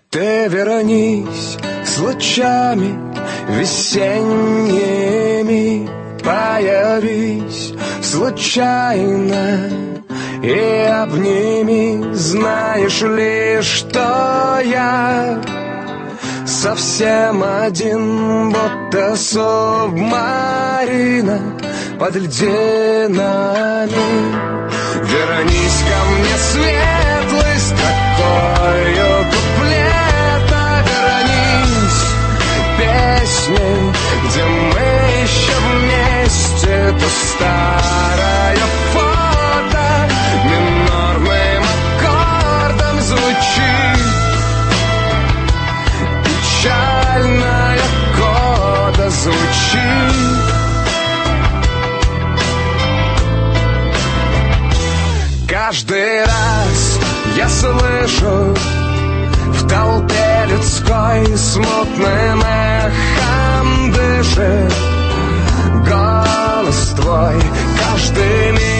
Ты вернись с лучами весенними, появись случайно и обними. Знаешь ли, что я совсем один, будто субмарина под льдинами. Вернись ко мне светлой строкою куплета, вернись песней, где мы еще вместе. То старое фото минорным аккордом звучит, печальная кода звучит. Каждый раз я слышу в толпе людской смутным эхом дышит голос твой. Каждый миг